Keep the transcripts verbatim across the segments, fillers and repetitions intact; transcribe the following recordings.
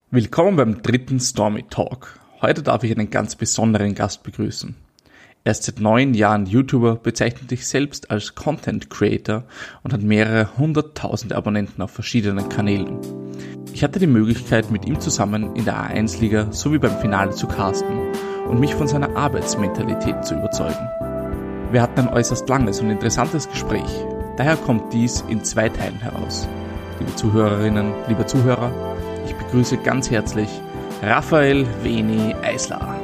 Willkommen beim dritten Stormy Talk. Heute darf ich einen ganz besonderen Gast begrüßen. Er ist seit neun Jahren YouTuber, bezeichnet sich selbst als Content Creator und hat mehrere hunderttausend Abonnenten auf verschiedenen Kanälen. Ich hatte die Möglichkeit, mit ihm zusammen in der A eins Liga sowie beim Finale zu casten und mich von seiner Arbeitsmentalität zu überzeugen. Wir hatten ein äußerst langes und interessantes Gespräch. Daher kommt dies in zwei Teilen heraus. Liebe Zuhörerinnen, lieber Zuhörer, ich begrüße ganz herzlich Raphael Veni Eisler.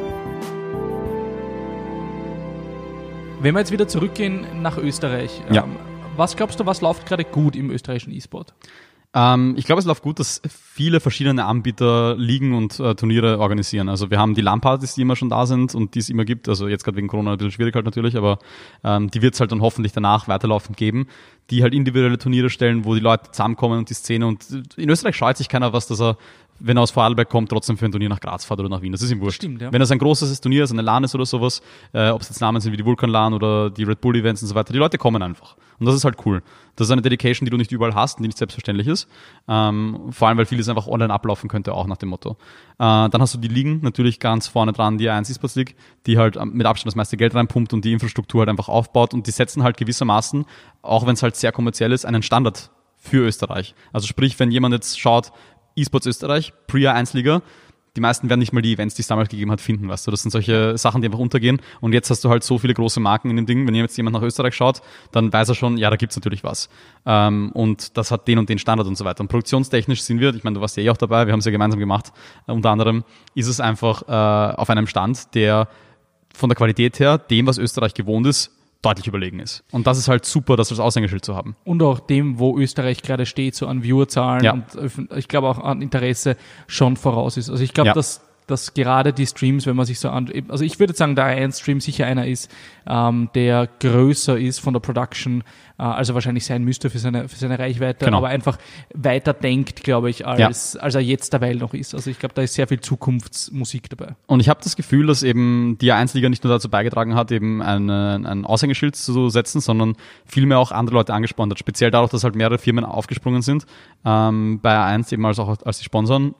Wenn wir jetzt wieder zurückgehen nach Österreich, ja. ähm, was glaubst du, was läuft gerade gut im österreichischen E-Sport? Ähm, ich glaube, es läuft gut, dass viele verschiedene Anbieter Ligen und äh, Turniere organisieren. Also wir haben die LAN-Partys, die immer schon da sind und die es immer gibt. Also jetzt gerade wegen Corona ein bisschen schwierig halt natürlich, aber ähm, die wird es halt dann hoffentlich danach weiterlaufend geben, die halt individuelle Turniere stellen, wo die Leute zusammenkommen und die Szene. Und in Österreich scheut sich keiner was, dass er, wenn er aus Vorarlberg kommt, trotzdem für ein Turnier nach Graz fährt oder nach Wien. Das ist ihm wurscht. Stimmt, ja. Wenn das ein großes Turnier ist, eine LAN ist oder sowas, äh, ob es jetzt Namen sind wie die Vulkan-LAN oder die Red Bull-Events und so weiter, die Leute kommen einfach. Und das ist halt cool. Das ist eine Dedication, die du nicht überall hast und die nicht selbstverständlich ist. Ähm, vor allem, weil vieles einfach online ablaufen könnte, auch nach dem Motto. Äh, dann hast du die Ligen natürlich ganz vorne dran, die A eins eSports League, die halt mit Abstand das meiste Geld reinpumpt und die Infrastruktur halt einfach aufbaut. Und die setzen halt gewissermaßen, auch wenn es halt sehr kommerziell ist, einen Standard für Österreich. Also sprich, wenn jemand jetzt schaut, eSports Österreich, Pre-A eins Liga, die meisten werden nicht mal die Events, die es damals gegeben hat, finden, weißt du. Das sind solche Sachen, die einfach untergehen. Und jetzt hast du halt so viele große Marken in dem Ding. Wenn jetzt jemand nach Österreich schaut, dann weiß er schon, ja, da gibt's natürlich was. Ähm, und das hat den und den Standard und so weiter. Und produktionstechnisch sind wir, ich meine, du warst ja eh auch dabei, wir haben es ja gemeinsam gemacht, äh, unter anderem, ist es einfach äh, auf einem Stand, der von der Qualität her dem, was Österreich gewohnt ist, deutlich überlegen ist. Und das ist halt super, das als Aushängeschild zu haben. Und auch dem, wo Österreich gerade steht, so an Viewerzahlen ja. und ich glaube auch an Interesse schon voraus ist. Also ich glaube, ja. dass dass gerade die Streams, wenn man sich so an, also ich würde sagen, der A eins Stream sicher einer ist, ähm, der größer ist von der Production, äh, also wahrscheinlich sein müsste für seine für seine Reichweite, genau. aber einfach weiter denkt, glaube ich, als, ja. als er jetzt derweil noch ist. Also ich glaube, da ist sehr viel Zukunftsmusik dabei. Und ich habe das Gefühl, dass eben die A eins Liga nicht nur dazu beigetragen hat, eben eine, ein Aushängeschild zu setzen, sondern vielmehr auch andere Leute angespornt hat. Speziell dadurch, dass halt mehrere Firmen aufgesprungen sind, ähm, bei A eins eben als auch als die Sponsoren,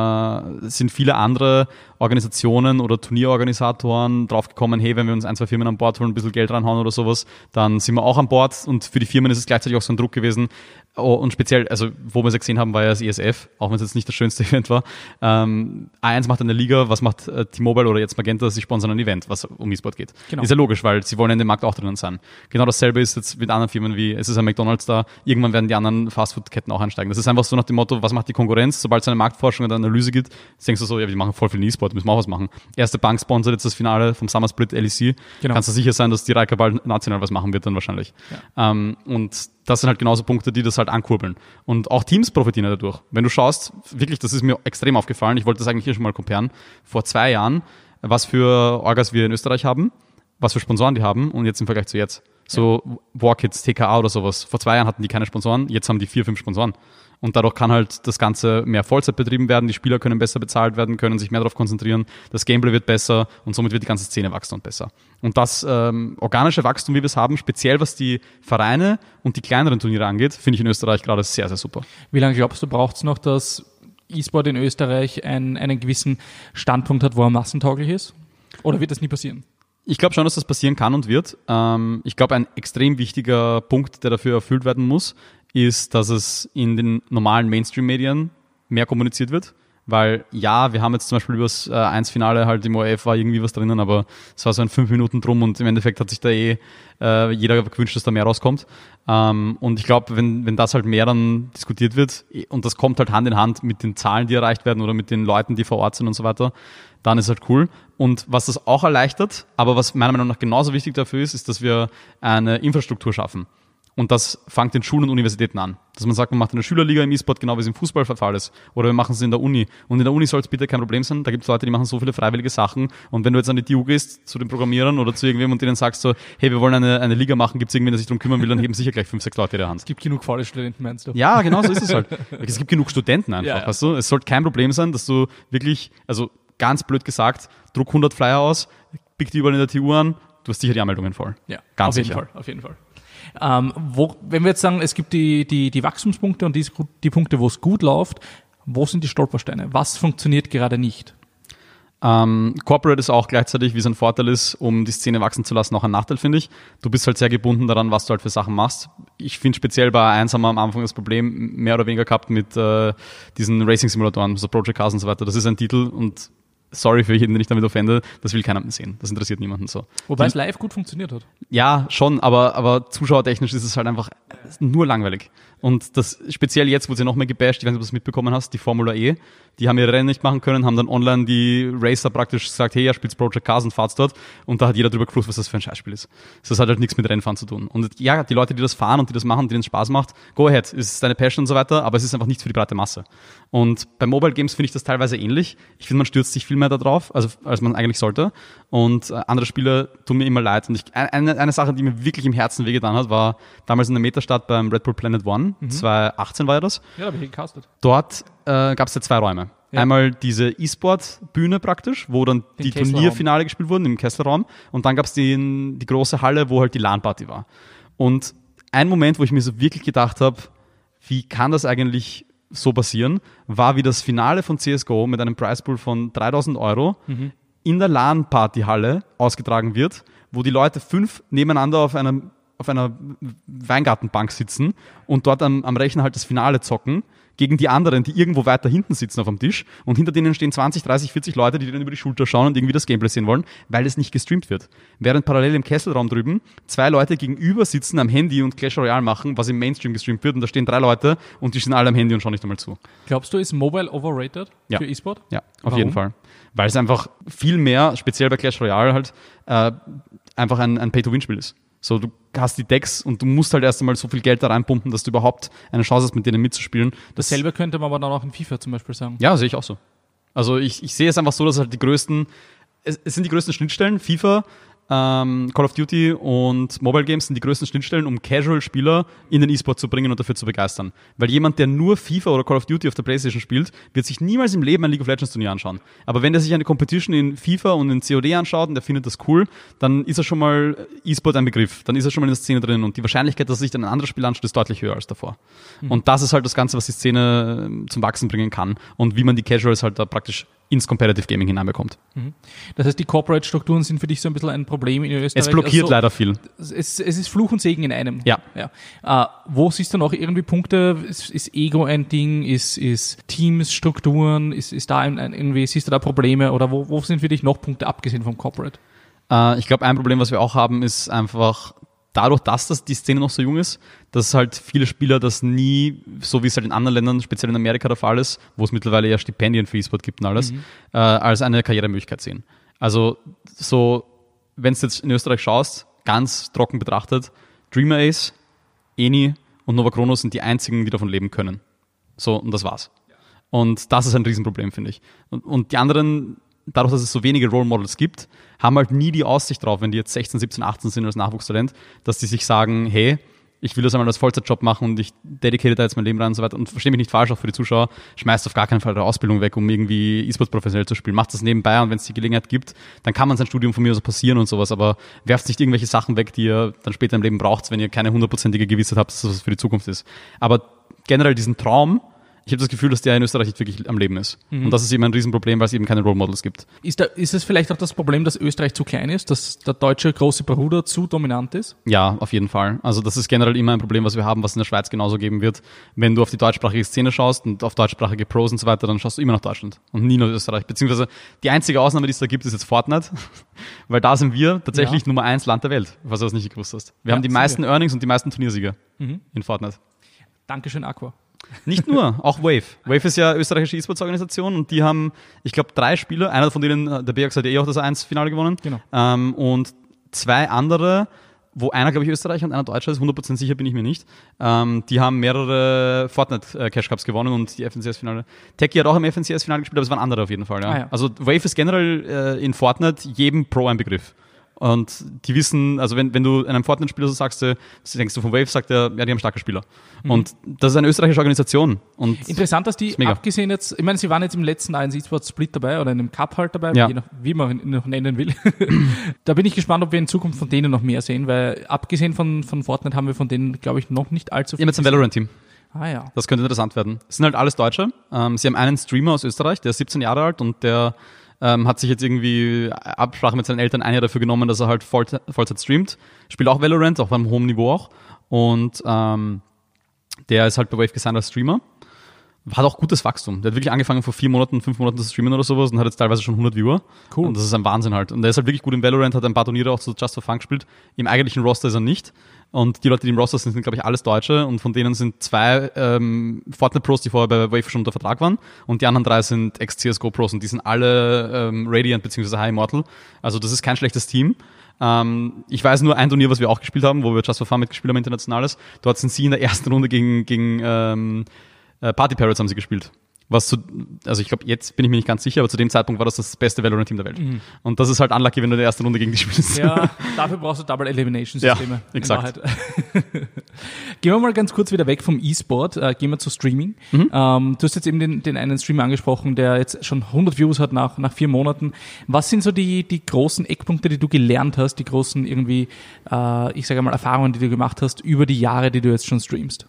Uh, sind viele andere Organisationen oder Turnierorganisatoren draufgekommen, hey, wenn wir uns ein, zwei Firmen an Bord holen, ein bisschen Geld reinhauen oder sowas, dann sind wir auch an Bord und für die Firmen ist es gleichzeitig auch so ein Druck gewesen. Oh, und speziell, also wo wir es gesehen haben, war ja das E S F, auch wenn es jetzt nicht das schönste Event war. Ähm, A eins macht eine Liga, was macht äh, T-Mobile oder jetzt Magenta? Sie sponsern ein Event, was um E-Sport geht. Genau. Ist ja logisch, weil sie wollen in dem Markt auch drinnen sein. Genau dasselbe ist jetzt mit anderen Firmen wie, es ist ein McDonald's da, irgendwann werden die anderen Fastfood-Ketten auch einsteigen. Das ist einfach so nach dem Motto, was macht die Konkurrenz? Sobald es eine Marktforschung und eine Analyse gibt, denkst du so, ja, die machen voll viel E-Sport, müssen wir auch was machen. Erste Bank sponsert jetzt das Finale vom Summer Split L E C. Genau. Kannst du sicher sein, dass die Reika bald national was machen wird dann wahrscheinlich. Ja. Ähm, und das sind halt genauso Punkte, die das halt ankurbeln. Und auch Teams profitieren dadurch. Wenn du schaust, wirklich, das ist mir extrem aufgefallen, ich wollte das eigentlich hier schon mal comparen, vor zwei Jahren, was für Orgas wir in Österreich haben, was für Sponsoren die haben und jetzt im Vergleich zu jetzt. So ja. Warkids, T K A oder sowas. Vor zwei Jahren hatten die keine Sponsoren, jetzt haben die vier, fünf Sponsoren. Und dadurch kann halt das Ganze mehr Vollzeit betrieben werden, die Spieler können besser bezahlt werden, können sich mehr darauf konzentrieren, das Gameplay wird besser und somit wird die ganze Szene wachsen und besser. Und das ähm, organische Wachstum, wie wir es haben, speziell was die Vereine und die kleineren Turniere angeht, finde ich in Österreich gerade sehr, sehr super. Wie lange glaubst du, braucht es noch, dass E-Sport in Österreich ein, einen gewissen Standpunkt hat, wo er massentauglich ist? Oder wird das nie passieren? Ich glaube schon, dass das passieren kann und wird. Ähm, ich glaube, ein extrem wichtiger Punkt, der dafür erfüllt werden muss, ist, dass es in den normalen Mainstream-Medien mehr kommuniziert wird. Weil ja, wir haben jetzt zum Beispiel über das äh, eins Finale halt im O R F war irgendwie was drinnen, aber es war so ein fünf Minuten drum und im Endeffekt hat sich da eh äh, jeder gewünscht, dass da mehr rauskommt. Ähm, und ich glaube, wenn wenn das halt mehr dann diskutiert wird und das kommt halt Hand in Hand mit den Zahlen, die erreicht werden oder mit den Leuten, die vor Ort sind und so weiter, dann ist halt cool. Und was das auch erleichtert, aber was meiner Meinung nach genauso wichtig dafür ist, ist, dass wir eine Infrastruktur schaffen. Und das fängt in Schulen und Universitäten an. Dass man sagt, man macht eine Schülerliga im E-Sport, genau wie es im Fußball der Fall ist. Oder wir machen es in der Uni. Und in der Uni soll es bitte kein Problem sein. Da gibt es Leute, die machen so viele freiwillige Sachen. Und wenn du jetzt an die T U gehst, zu den Programmierern oder zu irgendwem und denen sagst so, hey, wir wollen eine, eine Liga machen, gibt es irgendwen, der sich darum kümmern will, dann heben sicher gleich fünf, sechs Leute in der Hand. Es gibt genug faule Studenten, meinst du? Ja, genau so ist es halt. Es gibt genug Studenten einfach, ja, ja. weißt du? Es sollte kein Problem sein, dass du wirklich, also ganz blöd gesagt, druck hundert Flyer aus, pick die überall in der T U an, du hast sicher die Anmeldungen voll. Ja, ganz auf sicher. jeden Fall, auf jeden Fall. Ähm, wo, wenn wir jetzt sagen, es gibt die, die, die Wachstumspunkte und die, die Punkte, wo es gut läuft, Wo sind die Stolpersteine? Was funktioniert gerade nicht? Ähm, Corporate ist auch gleichzeitig, wie es ein Vorteil ist, um die Szene wachsen zu lassen, auch ein Nachteil, finde ich. Du bist halt sehr gebunden daran, was du halt für Sachen machst. Ich finde speziell bei eins haben wir am Anfang das Problem mehr oder weniger gehabt mit äh, diesen Racing-Simulatoren, so Project Cars und so weiter. Das ist ein Titel und sorry für jeden, den ich damit offende, das will keiner mehr sehen. Das interessiert niemanden so. Wobei die, es live gut funktioniert hat. Ja, schon, aber, aber zuschauertechnisch ist es halt einfach nur langweilig. Und das speziell jetzt, wo sie noch mehr gebasht, ich weiß nicht, ob du das mitbekommen hast, die Formula E, die haben ihre Rennen nicht machen können, haben dann online die Racer praktisch gesagt, hey, ihr spielt Project Cars und fahrt's dort. Und da hat jeder drüber geflucht, was das für ein Scheißspiel ist. Das hat halt nichts mit Rennfahren zu tun. Und ja, die Leute, die das fahren und die das machen, denen es Spaß macht, go ahead, es ist deine Passion und so weiter, aber es ist einfach nichts für die breite Masse. Und bei Mobile Games finde ich das teilweise ähnlich. Ich finde, man stürzt sich viel mehr da drauf, also als man eigentlich sollte. Und äh, andere Spieler tun mir immer leid. Und ich, eine, eine Sache, die mir wirklich im Herzen wehgetan hat, war damals in der Metastart beim Red Bull Planet One, mhm. zwanzig achtzehn war ja das. Ja, da habe ich gecastet. Dort äh, gab es ja zwei Räume. Ja. Einmal diese E-Sport-Bühne praktisch, wo dann Den die Turnierfinale gespielt wurden im Kesselraum. Und dann gab es die, die große Halle, wo halt die LAN-Party war. Und ein Moment, wo ich mir so wirklich gedacht habe, wie kann das eigentlich so passieren, war wie das Finale von C S G O mit einem Prizepool von dreitausend Euro mhm. in der LAN-Party-Halle ausgetragen wird, wo die Leute fünf nebeneinander auf einer, auf einer Weingartenbank sitzen und dort am, am Rechner halt das Finale zocken gegen die anderen, die irgendwo weiter hinten sitzen auf dem Tisch und hinter denen stehen zwanzig, dreißig, vierzig Leute, die denen über die Schulter schauen und irgendwie das Gameplay sehen wollen, weil es nicht gestreamt wird. Während parallel im Kesselraum drüben zwei Leute gegenüber sitzen am Handy und Clash Royale machen, was im Mainstream gestreamt wird und da stehen drei Leute und die sind alle am Handy und schauen nicht einmal zu. Glaubst du, ist Mobile overrated ja. für E-Sport? Ja, auf Warum? jeden Fall. Weil es einfach viel mehr, speziell bei Clash Royale halt, äh, einfach ein, ein Pay-to-Win-Spiel ist. So, du hast die Decks und du musst halt erst einmal so viel Geld da reinpumpen, dass du überhaupt eine Chance hast, mit denen mitzuspielen. Das Dasselbe könnte man aber dann auch in FIFA zum Beispiel sagen. Ja, sehe ich auch so. Also ich, ich sehe es einfach so, dass halt die größten, es, es sind die größten Schnittstellen, FIFA, ähm, Call of Duty und Mobile Games sind die größten Schnittstellen, um Casual-Spieler in den E-Sport zu bringen und dafür zu begeistern. Weil jemand, der nur FIFA oder Call of Duty auf der Playstation spielt, wird sich niemals im Leben ein League of Legends Turnier anschauen. Aber wenn der sich eine Competition in FIFA und in C O D anschaut und der findet das cool, dann ist er schon mal E-Sport ein Begriff. Dann ist er schon mal in der Szene drin und die Wahrscheinlichkeit, dass er sich dann ein anderes Spiel anschaut, ist deutlich höher als davor. Mhm. Und das ist halt das Ganze, was die Szene zum Wachsen bringen kann und wie man die Casuals halt da praktisch ins Competitive Gaming hineinbekommt. Das heißt, die Corporate-Strukturen sind für dich so ein bisschen ein Problem in Österreich? Es blockiert also, leider viel. Es, es ist Fluch und Segen in einem. Ja. ja. Äh, wo siehst du noch irgendwie Punkte? Ist, ist Ego ein Ding? Ist, ist Teams, Strukturen? Ist, ist da ein, ein, irgendwie, siehst du da Probleme? Oder wo, wo sind für dich noch Punkte, abgesehen vom Corporate? Äh, ich glaube, ein Problem, was wir auch haben, ist einfach dadurch, dass das die Szene noch so jung ist, dass halt viele Spieler das nie, so wie es halt in anderen Ländern, speziell in Amerika der Fall ist, wo es mittlerweile ja Stipendien für E-Sport gibt und alles, mhm. äh, als eine Karrieremöglichkeit sehen. Also so, wenn du jetzt in Österreich schaust, ganz trocken betrachtet, Dreamer Ace, Eni und Nova Chronos sind die einzigen, die davon leben können. So, und das war's. Und das ist ein Riesenproblem, finde ich. Und, und die anderen, dadurch, dass es so wenige Role Models gibt, haben halt nie die Aussicht drauf, wenn die jetzt sechzehn, siebzehn, achtzehn sind als Nachwuchstalent, dass die sich sagen, hey, ich will das einmal als Vollzeitjob machen und ich dedicated da jetzt mein Leben rein und so weiter. Und verstehe mich nicht falsch, auch für die Zuschauer, schmeißt auf gar keinen Fall eure Ausbildung weg, um irgendwie E-Sport professionell zu spielen. Macht das nebenbei und wenn es die Gelegenheit gibt, dann kann man sein Studium von mir aus passieren und sowas, aber werft nicht irgendwelche Sachen weg, die ihr dann später im Leben braucht, wenn ihr keine hundertprozentige Gewissheit habt, dass das für die Zukunft ist. Aber generell diesen Traum, ich habe das Gefühl, dass der in Österreich nicht wirklich am Leben ist. Mhm. Und das ist eben ein Riesenproblem, weil es eben keine Role Models gibt. Ist, da, ist es vielleicht auch das Problem, dass Österreich zu klein ist, dass der deutsche große Bruder zu dominant ist? Ja, auf jeden Fall. Also das ist generell immer ein Problem, was wir haben, was in der Schweiz genauso geben wird. Wenn du auf die deutschsprachige Szene schaust und auf deutschsprachige Pros und so weiter, dann schaust du immer nach Deutschland und nie nach Österreich. Beziehungsweise die einzige Ausnahme, die es da gibt, ist jetzt Fortnite, weil da sind wir tatsächlich ja. Nummer eins Land der Welt, was du das nicht gewusst hast. Wir ja, haben die meisten wir. Earnings und die meisten Turniersieger mhm. in Fortnite. Dankeschön, Aqua. Nicht nur, auch Wave. Wave ist ja österreichische E-Sports-Organisation und die haben, ich glaube, drei Spieler, einer von denen, der Beax hat ja eh auch das eins Finale gewonnen. Genau. Ähm, und zwei andere, wo einer, glaube ich, Österreicher und einer Deutscher ist, hundert Prozent sicher bin ich mir nicht. Ähm, die haben mehrere Fortnite-Cash-Cups gewonnen und die F N C S-Finale. Techie hat auch im F N C S-Finale gespielt, aber es waren andere auf jeden Fall. Ja. Ah, ja. Also Wave ist generell äh, in Fortnite jedem Pro ein Begriff. Und die wissen, also wenn, wenn du einem Fortnite-Spieler so sagst, denkst du von Wave, sagt er, ja, die haben starke Spieler. Mhm. Und das ist eine österreichische Organisation. Und interessant, dass die, abgesehen jetzt, ich meine, sie waren jetzt im letzten eins E-Sport-Split dabei oder in einem Cup halt dabei, ja. je nach, wie man ihn noch nennen will. Da bin ich gespannt, ob wir in Zukunft von denen noch mehr sehen, weil abgesehen von, von Fortnite haben wir von denen, glaube ich, noch nicht allzu viel. Ja, mit dem Valorant-Team. Ah ja. Das könnte interessant werden. Es sind halt alles Deutsche. Ähm, sie haben einen Streamer aus Österreich, der ist siebzehn Jahre alt und der ähm, hat sich jetzt irgendwie Absprache mit seinen Eltern ein Jahr dafür genommen, dass er halt Vollzeit, Vollzeit streamt. Spielt auch Valorant, auch beim hohen Niveau auch. Und ähm, der ist halt bei Wave gesigned als Streamer. Hat auch gutes Wachstum. Der hat wirklich angefangen vor vier Monaten, fünf Monaten zu streamen oder sowas und hat jetzt teilweise schon hundert Viewer. Cool. Und das ist ein Wahnsinn halt. Und der ist halt wirklich gut im Valorant, hat ein paar Turniere auch zu Just for Fun gespielt. Im eigentlichen Roster ist er nicht. Und die Leute, die im Roster sind, sind, glaube ich, alles Deutsche. Und von denen sind zwei ähm, Fortnite-Pros, die vorher bei Wave schon unter Vertrag waren. Und die anderen drei sind Ex-C S G O-Pros. Und die sind alle ähm, Radiant bzw. High Immortal. Also das ist kein schlechtes Team. Ähm, ich weiß nur ein Turnier, was wir auch gespielt haben, wo wir Just for Fun mitgespielt haben, internationales. Dort sind sie in der ersten Runde gegen, gegen ähm, Party Parrots haben sie gespielt. Was zu, also ich glaube, jetzt bin ich mir nicht ganz sicher, aber zu dem Zeitpunkt war das das beste Valorant-Team der Welt. Mhm. Und das ist halt unlucky, wenn du in der ersten Runde gegen die spielst. Ja, dafür brauchst du Double Elimination-Systeme. Ja, exakt. Gehen wir mal ganz kurz wieder weg vom E-Sport, äh, gehen wir zu Streaming. Mhm. Ähm, du hast jetzt eben den, den einen Streamer angesprochen, der jetzt schon hundert Views hat nach, nach vier Monaten. Was sind so die, die großen Eckpunkte, die du gelernt hast, die großen irgendwie, äh, ich sage mal, Erfahrungen, die du gemacht hast über die Jahre, die du jetzt schon streamst?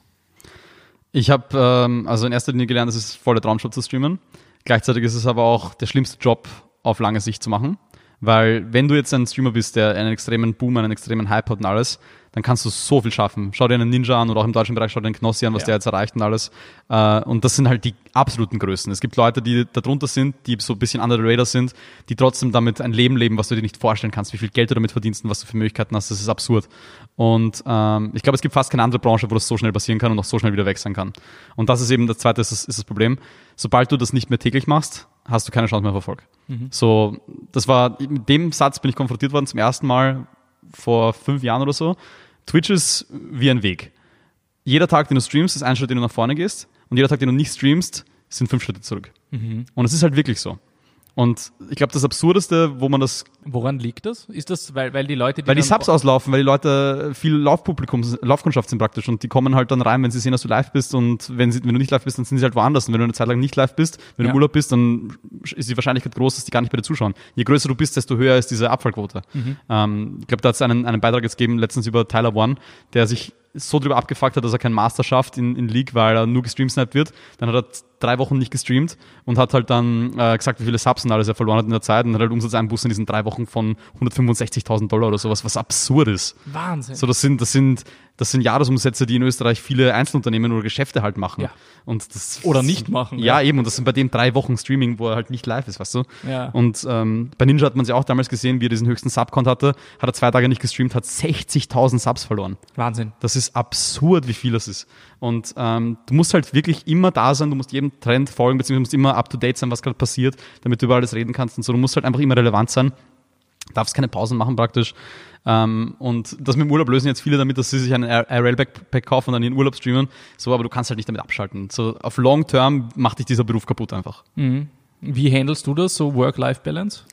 Ich habe ähm, also in erster Linie gelernt, es ist voll der Traumjob zu streamen. Gleichzeitig ist es aber auch der schlimmste Job auf lange Sicht zu machen. Weil wenn du jetzt ein Streamer bist, der einen extremen Boom, einen extremen Hype hat und alles, dann kannst du so viel schaffen. Schau dir einen Ninja an oder auch im deutschen Bereich schau dir einen Knossi an, was ja. der jetzt erreicht und alles. Und das sind halt die absoluten Größen. Es gibt Leute, die da drunter sind, die so ein bisschen under the radar sind, die trotzdem damit ein Leben leben, was du dir nicht vorstellen kannst, wie viel Geld du damit verdienst und was du für Möglichkeiten hast. Das ist absurd. Und ähm, ich glaube, es gibt fast keine andere Branche, wo das so schnell passieren kann und auch so schnell wieder weg sein kann. Und das ist eben das Zweite, ist das, ist das Problem. Sobald du das nicht mehr täglich machst, hast du keine Chance mehr auf Erfolg. Mhm. So, das war, mit dem Satz bin ich konfrontiert worden zum ersten Mal vor fünf Jahren oder so. Twitch ist wie ein Weg. Jeder Tag, den du streamst, ist ein Schritt, den du nach vorne gehst. Und jeder Tag, den du nicht streamst, sind fünf Schritte zurück. Mhm. Und es ist halt wirklich so. Und ich glaube, das Absurdeste, wo man das... Woran liegt das? Ist das, weil, weil die Leute... Die weil die Subs auslaufen, weil die Leute viel Laufpublikum, Laufkundschaft sind praktisch und die kommen halt dann rein, wenn sie sehen, dass du live bist und wenn, sie, wenn du nicht live bist, dann sind sie halt woanders. Und wenn du eine Zeit lang nicht live bist, wenn ja. du im Urlaub bist, dann ist die Wahrscheinlichkeit groß, dass die gar nicht bei dir zuschauen. Je größer du bist, desto höher ist diese Abfallquote. Mhm. Ähm, ich glaube, da hat es einen, einen Beitrag jetzt gegeben, letztens über Tyler One, der sich so drüber abgefuckt hat, dass er keinen Master schafft in, in League, weil er nur gestreamsniped wird. Dann hat er drei Wochen nicht gestreamt und hat halt dann äh, gesagt, wie viele Subs und alles er verloren hat in der Zeit und hat halt Umsatzeinbußen in diesen drei Wochen von hundertfünfundsechzigtausend Dollar oder sowas, was absurd ist. Wahnsinn. So, das sind, das sind, das sind Jahresumsätze, die in Österreich viele Einzelunternehmen oder Geschäfte halt machen. Ja. Und das, oder nicht machen. Ja, ja, eben. Und das sind bei dem drei Wochen Streaming, wo er halt nicht live ist, weißt du? Ja. Und ähm, bei Ninja hat man sie auch damals gesehen, wie er diesen höchsten Sub-Count hatte, hat er zwei Tage nicht gestreamt, hat sechzigtausend Subs verloren. Wahnsinn. Das ist absurd, wie viel das ist. Und ähm, du musst halt wirklich immer da sein, du musst jedem Trend folgen, beziehungsweise musst immer up-to-date sein, was gerade passiert, damit du über alles reden kannst und so. Du musst halt einfach immer relevant sein, darfst keine Pausen machen praktisch. Ähm, und das mit dem Urlaub lösen jetzt viele damit, dass sie sich einen I R L-Backpack kaufen und dann ihren Urlaub streamen. So, aber du kannst halt nicht damit abschalten. So, auf Long Term macht dich dieser Beruf kaputt einfach. Mhm. Wie handelst du das, so Work-Life-Balance?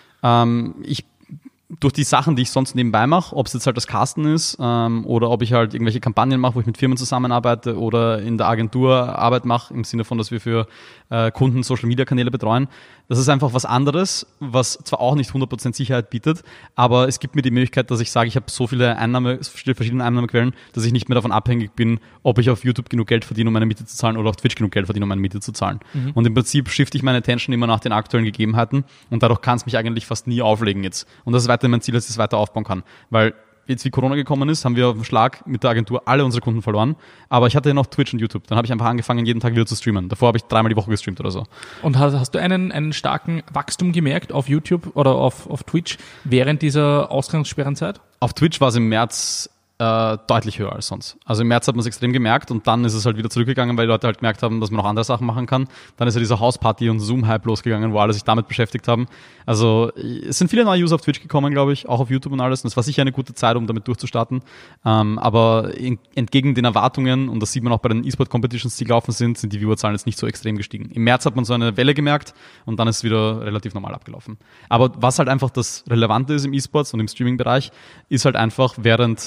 Ähm, ich durch die Sachen, die ich sonst nebenbei mache, ob es jetzt halt das Casten ist ähm, oder ob ich halt irgendwelche Kampagnen mache, wo ich mit Firmen zusammenarbeite oder in der Agentur Arbeit mache, im Sinne von, dass wir für äh, Kunden Social-Media-Kanäle betreuen. Das ist einfach was anderes, was zwar auch nicht hundert Prozent Sicherheit bietet, aber es gibt mir die Möglichkeit, dass ich sage, ich habe so viele Einnahme, verschiedene Einnahmequellen, dass ich nicht mehr davon abhängig bin, ob ich auf YouTube genug Geld verdiene, um meine Miete zu zahlen oder auf Twitch genug Geld verdiene, um meine Miete zu zahlen. Mhm. Und im Prinzip shifte ich meine Attention immer nach den aktuellen Gegebenheiten und dadurch kann es mich eigentlich fast nie auflegen jetzt. Und das ist weiter mein Ziel, dass ich es weiter aufbauen kann. Weil jetzt wie Corona gekommen ist, haben wir auf den Schlag mit der Agentur alle unsere Kunden verloren. Aber ich hatte ja noch Twitch und YouTube. Dann habe ich einfach angefangen, jeden Tag wieder zu streamen. Davor habe ich dreimal die Woche gestreamt oder so. Und hast, hast du einen, einen starken Wachstum gemerkt auf YouTube oder auf, auf Twitch während dieser Ausgangssperrenzeit? Auf Twitch war es im März äh, deutlich höher als sonst. Also im März hat man es extrem gemerkt und dann ist es halt wieder zurückgegangen, weil die Leute halt gemerkt haben, dass man noch andere Sachen machen kann. Dann ist ja dieser Hausparty und Zoom-Hype losgegangen, wo alle sich damit beschäftigt haben. Also es sind viele neue User auf Twitch gekommen, glaube ich, auch auf YouTube und alles. Und es war sicher eine gute Zeit, um damit durchzustarten. Ähm, aber in, entgegen den Erwartungen, und das sieht man auch bei den E-Sport-Competitions, die gelaufen sind, sind die Viewerzahlen jetzt nicht so extrem gestiegen. Im März hat man so eine Welle gemerkt und dann ist es wieder relativ normal abgelaufen. Aber was halt einfach das Relevante ist im E-Sports und im Streaming-Bereich, ist halt einfach, während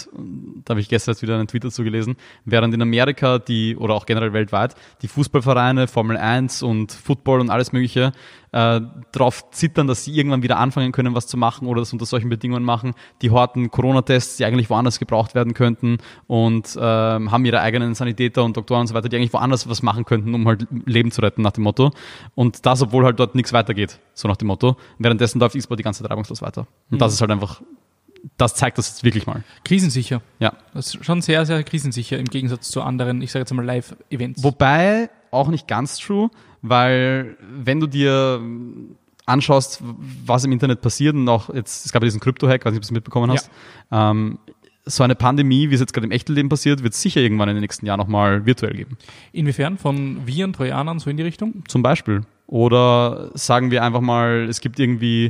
da habe ich gestern jetzt wieder einen Tweet dazu gelesen, während in Amerika die, oder auch generell weltweit, die Fußballvereine, Formel eins und Football und alles mögliche äh, darauf zittern, dass sie irgendwann wieder anfangen können, was zu machen oder das unter solchen Bedingungen machen. Die horten Corona-Tests, die eigentlich woanders gebraucht werden könnten und ähm, haben ihre eigenen Sanitäter und Doktoren und so weiter, die eigentlich woanders was machen könnten, um halt Leben zu retten, nach dem Motto. Und das, obwohl halt dort nichts weitergeht, so nach dem Motto. Währenddessen läuft E-Sport die ganze Zeit reibungslos weiter. Und mhm. das ist halt einfach, das zeigt das jetzt wirklich mal. Krisensicher. Ja. Das ist schon sehr, sehr krisensicher im Gegensatz zu anderen, ich sage jetzt mal Live-Events. Wobei auch nicht ganz true, weil wenn du dir anschaust, was im Internet passiert und auch jetzt, es gab ja diesen Krypto-Hack, weiß nicht, ob du es mitbekommen hast, ja. ähm, so eine Pandemie, wie es jetzt gerade im echten Leben passiert, wird es sicher irgendwann in den nächsten Jahren nochmal virtuell geben. Inwiefern? Von Viren, Trojanern, so in die Richtung? Zum Beispiel. Oder sagen wir einfach mal, es gibt irgendwie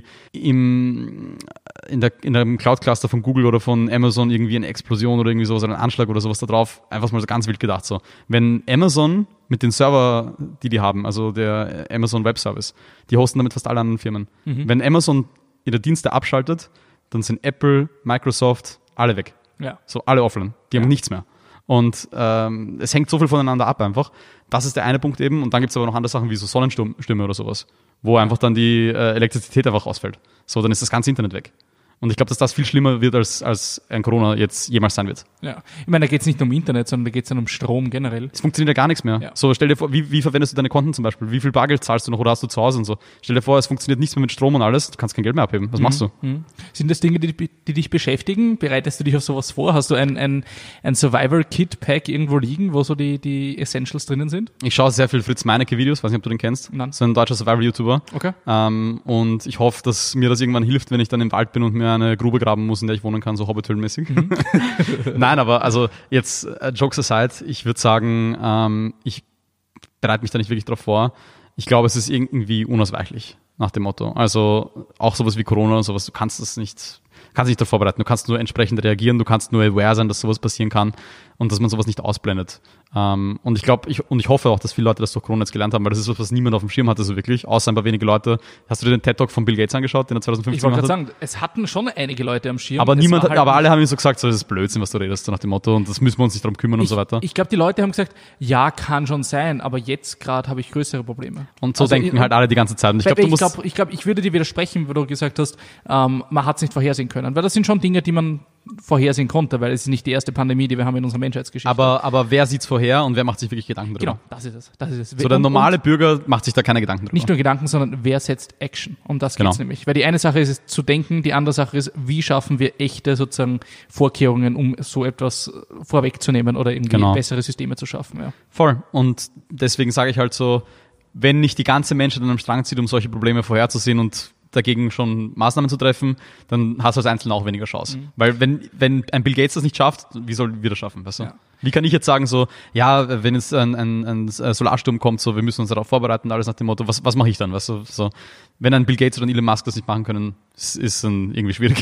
im, in der, in einem Cloud-Cluster von Google oder von Amazon irgendwie eine Explosion oder irgendwie sowas, einen Anschlag oder sowas da drauf. Einfach mal so ganz wild gedacht so. Wenn Amazon mit den Server, die die haben, also der Amazon Web Service, die hosten damit fast alle anderen Firmen. Mhm. Wenn Amazon ihre Dienste abschaltet, dann sind Apple, Microsoft, alle weg. Ja. So, alle offline. Die ja. haben nichts mehr. Und ähm, es hängt so viel voneinander ab einfach. Das ist der eine Punkt eben. Und dann gibt es aber noch andere Sachen wie so Sonnenstürme oder sowas, wo einfach dann die äh, Elektrizität einfach ausfällt. So, dann ist das ganze Internet weg. Und ich glaube, dass das viel schlimmer wird, als, als ein Corona jetzt jemals sein wird. Ja, ich meine, da geht es nicht um Internet, sondern da geht es dann um Strom generell. Es funktioniert ja gar nichts mehr. Ja. So, stell dir vor, wie, wie verwendest du deine Konten zum Beispiel? Wie viel Bargeld zahlst du noch oder hast du zu Hause und so? Stell dir vor, es funktioniert nichts mehr mit Strom und alles, du kannst kein Geld mehr abheben. Was mhm. machst du? Mhm. Sind das Dinge, die, die dich beschäftigen? Bereitest du dich auf sowas vor? Hast du ein, ein, ein Survivor-Kit-Pack irgendwo liegen, wo so die, die Essentials drinnen sind? Ich schaue sehr viel Fritz Meinecke-Videos, weiß nicht, ob du den kennst. Nein. So ein deutscher Survivor-YouTuber. Okay. Ähm, und ich hoffe, dass mir das irgendwann hilft, wenn ich dann im Wald bin und mir eine Grube graben muss, in der ich wohnen kann, so Hobbit-Höhlenmäßig. Mhm. Nein, aber also jetzt uh, Jokes aside, ich würde sagen, ähm, ich bereite mich da nicht wirklich drauf vor. Ich glaube, es ist irgendwie unausweichlich, nach dem Motto. Also auch sowas wie Corona und sowas, du kannst das nicht, kannst nicht darauf vorbereiten. Du kannst nur entsprechend reagieren, du kannst nur aware sein, dass sowas passieren kann und dass man sowas nicht ausblendet. Ähm, und ich glaube, ich, und ich hoffe auch, dass viele Leute das durch Corona jetzt gelernt haben, weil das ist was, was niemand auf dem Schirm hatte, so wirklich, außer ein paar wenige Leute. Hast du dir den TED-Talk von Bill Gates angeschaut, den er zwanzig fünfzehn Ich wollte gemacht gerade hat? sagen, es hatten schon einige Leute am Schirm. Aber niemand hat, halt aber alle haben ihm so gesagt, so, das ist Blödsinn, was du redest, so nach dem Motto, und das müssen wir uns nicht darum kümmern ich, und so weiter. Ich glaube, die Leute haben gesagt, ja, kann schon sein, aber jetzt gerade habe ich größere Probleme. Und so also denken ich, halt alle die ganze Zeit. Und ich glaube, du ich, musst glaub, ich, glaub, ich würde dir widersprechen, wo du gesagt hast, ähm, man hat es nicht vorhersehen können, weil das sind schon Dinge, die man vorhersehen konnte, weil es ist nicht die erste Pandemie, die wir haben in unserer Menschheitsgeschichte. Aber, aber wer sieht's vorher und wer macht sich wirklich Gedanken darüber? Genau, das ist es. Das ist es. So der und, normale und Bürger macht sich da keine Gedanken drüber. Nicht nur Gedanken, sondern wer setzt Action? Um das geht's genau. nämlich. Weil die eine Sache ist es zu denken, die andere Sache ist, wie schaffen wir echte sozusagen Vorkehrungen, um so etwas vorwegzunehmen oder irgendwie genau. bessere Systeme zu schaffen. Ja. Voll. Und deswegen sage ich halt so, wenn nicht die ganze Menschheit an einem Strang zieht, um solche Probleme vorherzusehen und dagegen schon Maßnahmen zu treffen, dann hast du als Einzelner auch weniger Chance. Mhm. Weil wenn, wenn ein Bill Gates das nicht schafft, wie soll wir das schaffen? Weißt du? Ja. Wie kann ich jetzt sagen so, ja, wenn jetzt ein, ein, ein Solarsturm kommt, so, wir müssen uns darauf vorbereiten, alles nach dem Motto, was, was mache ich dann? Weißt du? So, wenn ein Bill Gates oder ein Elon Musk das nicht machen können, ist dann irgendwie schwierig.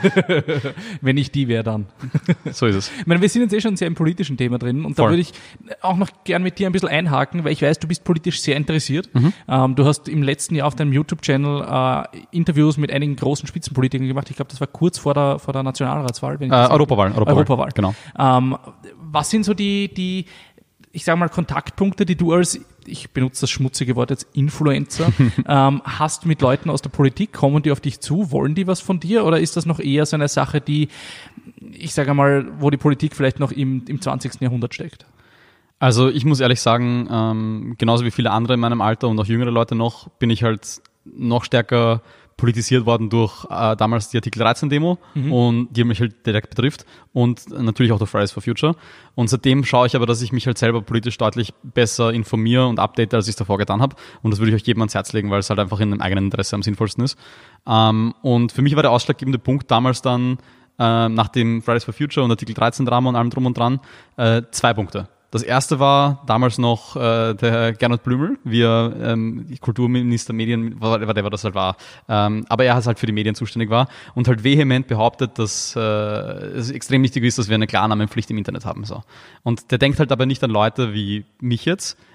Wenn ich die wäre, dann. So ist es. Ich meine, wir sind jetzt eh schon sehr im politischen Thema drin und Voll. da würde ich auch noch gern mit dir ein bisschen einhaken, weil ich weiß, du bist politisch sehr interessiert. Mhm. Ähm, du hast im letzten Jahr auf deinem YouTube-Channel äh, Interviews mit einigen großen Spitzenpolitikern gemacht. Ich glaube, das war kurz vor der, vor der Nationalratswahl. Wenn ich äh, das Europawahl, Europawahl. Europawahl. Genau. Ähm, was sind so die, die, ich sage mal, Kontaktpunkte, die du als, ich benutze das schmutzige Wort jetzt, Influencer, ähm, hast mit Leuten aus der Politik? Kommen die auf dich zu? Wollen die was von dir? Oder ist das noch eher so eine Sache, die, ich sage mal, wo die Politik vielleicht noch im, im zwanzigsten Jahrhundert steckt? Also ich muss ehrlich sagen, ähm, genauso wie viele andere in meinem Alter und auch jüngere Leute noch, bin ich halt noch stärker politisiert worden durch äh, damals die Artikel dreizehn Demo mhm. und die mich halt direkt betrifft und natürlich auch durch Fridays for Future. Und seitdem schaue ich aber, dass ich mich halt selber politisch deutlich besser informiere und update, als ich es davor getan habe. Und das würde ich euch jedem ans Herz legen, weil es halt einfach in dem eigenen Interesse am sinnvollsten ist. Ähm, und für mich war der ausschlaggebende Punkt damals dann äh, nach dem Fridays for Future und Artikel dreizehn Drama und allem drum und dran äh, zwei Punkte. Das erste war damals noch äh, der Gernot Blümel, wie er ähm, Kulturminister, Medien, whatever das halt war. Ähm, aber er halt für die Medien zuständig war und halt vehement behauptet, dass äh, es extrem wichtig ist, dass wir eine Klarnahmepflicht im Internet haben. So. Und der denkt halt aber nicht an Leute wie mich jetzt,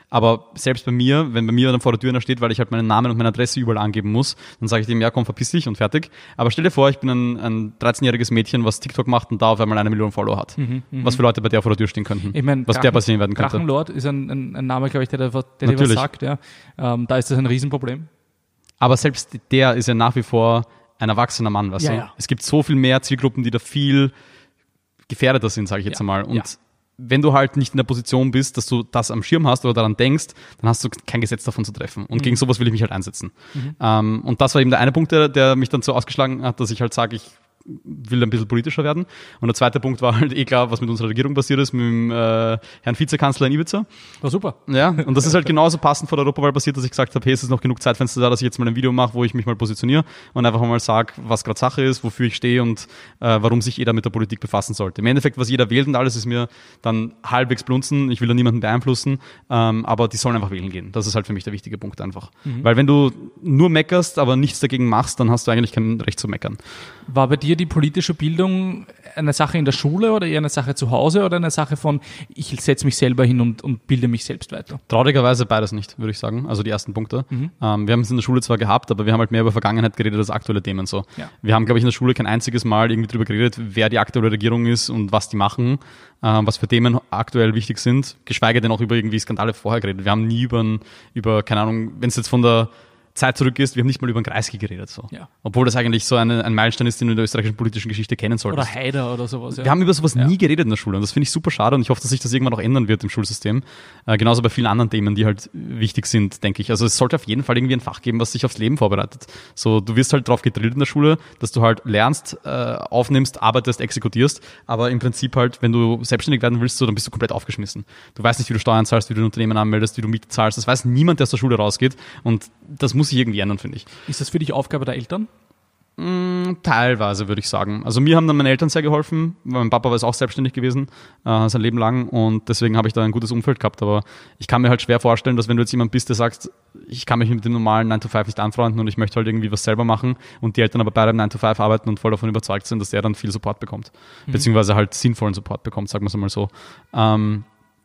Aber selbst bei mir, wenn bei mir dann vor der Tür einer steht, weil ich halt meinen Namen und meine Adresse überall angeben muss, dann sage ich dem, ja komm, verpiss dich und fertig. Aber stell dir vor, ich bin ein, ein dreizehnjähriges Mädchen, was TikTok macht und da auf einmal eine Million Follower hat. Mhm, was für Leute bei der vor der Tür stehen könnten. Ich mein, was Drachen, der passieren werden könnte. Drachenlord ist ein, ein, ein Name, glaube ich, der, der, der dir was sagt. Ja. Ähm, da ist das ein Riesenproblem. Aber selbst der ist ja nach wie vor ein erwachsener Mann, weißt ja, du? Ja. Es gibt so viel mehr Zielgruppen, die da viel gefährdeter sind, sage ich jetzt ja. einmal. Und ja. wenn du halt nicht in der Position bist, dass du das am Schirm hast oder daran denkst, dann hast du kein Gesetz davon zu treffen. Und mhm. gegen sowas will ich mich halt einsetzen. Mhm. Ähm, und das war eben der eine Punkt, der, der mich dann so ausgeschlagen hat, dass ich halt sage, ich will ein bisschen politischer werden. Und der zweite Punkt war halt eh klar, was mit unserer Regierung passiert ist, mit dem äh, Herrn Vizekanzler in Ibiza. War super. Ja, und das ist halt genauso passend vor der Europawahl passiert, dass ich gesagt habe, hey, es ist noch genug Zeitfenster da, dass ich jetzt mal ein Video mache, wo ich mich mal positioniere und einfach mal sage, was gerade Sache ist, wofür ich stehe und äh, warum sich jeder mit der Politik befassen sollte. Im Endeffekt, was jeder wählt und alles, ist mir dann halbwegs blunzen. Ich will da niemanden beeinflussen, ähm, aber die sollen einfach wählen gehen. Das ist halt für mich der wichtige Punkt einfach. Mhm. Weil wenn du nur meckerst, aber nichts dagegen machst, dann hast du eigentlich kein Recht zu meckern. War bei dir die politische Bildung eine Sache in der Schule oder eher eine Sache zu Hause oder eine Sache von, ich setze mich selber hin und, und bilde mich selbst weiter? Traurigerweise beides nicht, würde ich sagen. Also die ersten Punkte. Mhm. Ähm, wir haben es in der Schule zwar gehabt, aber wir haben halt mehr über Vergangenheit geredet als aktuelle Themen. So. Ja. Wir haben, glaube ich, in der Schule kein einziges Mal irgendwie darüber geredet, wer die aktuelle Regierung ist und was die machen, ähm, was für Themen aktuell wichtig sind, geschweige denn auch über irgendwie Skandale vorher geredet. Wir haben nie über, über keine Ahnung, wenn es jetzt von der Zeit zurück ist, wir haben nicht mal über den Kreisky geredet. So. Ja. Obwohl das eigentlich so eine, ein Meilenstein ist, den du in der österreichischen politischen Geschichte kennen solltest. Oder Haider oder sowas. Ja. Wir haben über sowas ja. nie geredet in der Schule und das finde ich super schade und ich hoffe, dass sich das irgendwann auch ändern wird im Schulsystem. Äh, genauso bei vielen anderen Themen, die halt wichtig sind, denke ich. Also es sollte auf jeden Fall irgendwie ein Fach geben, was sich aufs Leben vorbereitet. So, du wirst halt drauf gedrillt in der Schule, dass du halt lernst, äh, aufnimmst, arbeitest, exekutierst, aber im Prinzip halt, wenn du selbstständig werden willst, so, dann bist du komplett aufgeschmissen. Du weißt nicht, wie du Steuern zahlst, wie du ein Unternehmen anmeldest, wie du Miete zahlst. Das weiß niemand, der aus der Schule rausgeht und das muss sich irgendwie ändern, finde ich. Ist das für dich Aufgabe der Eltern? Mm, teilweise, würde ich sagen. Also mir haben dann meine Eltern sehr geholfen, weil mein Papa war auch selbstständig gewesen, äh, sein Leben lang und deswegen habe ich da ein gutes Umfeld gehabt, aber ich kann mir halt schwer vorstellen, dass wenn du jetzt jemand bist, der sagt, ich kann mich mit dem normalen nine to five nicht anfreunden und ich möchte halt irgendwie was selber machen und die Eltern aber beide im nine to five arbeiten und voll davon überzeugt sind, dass der dann viel Support bekommt, mhm. beziehungsweise halt sinnvollen Support bekommt, sagen wir es einmal so. Ähm,